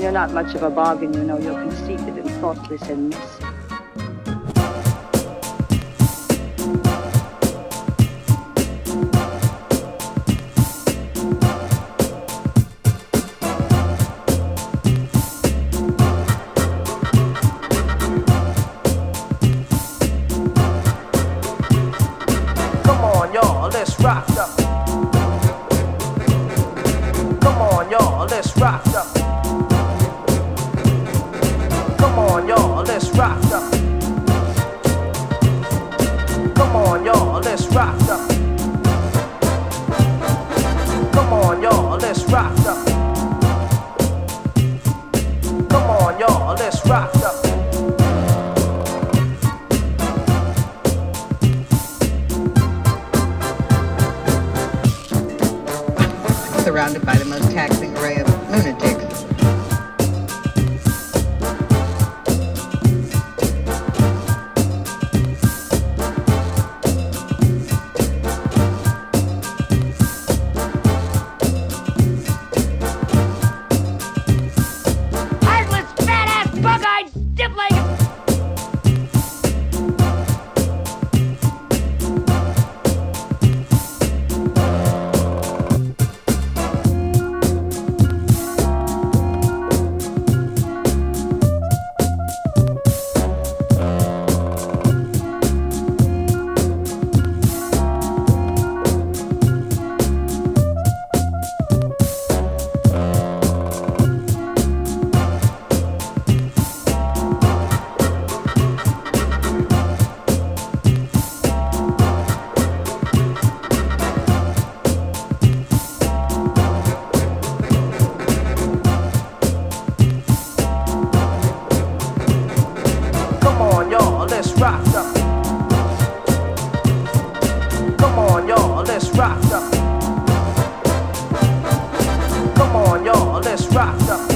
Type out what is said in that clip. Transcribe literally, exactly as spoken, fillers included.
You're not much of a bargain, you know. You're conceited and thoughtless and messy. Y'all, let's rock up. Come on, y'all, let's rock up. Come on, y'all, let's rock up. Come on, y'all, let's rock up. Come on, y'all, let's rock up. Come on, y'all, let's rock up. Surrounded by the most taxing array of lunatics. Heartless, fat-ass, bug-eyed, stiff-legged. Let's rock up. Come on, y'all, let's rock up. Come on, y'all, let's rock up.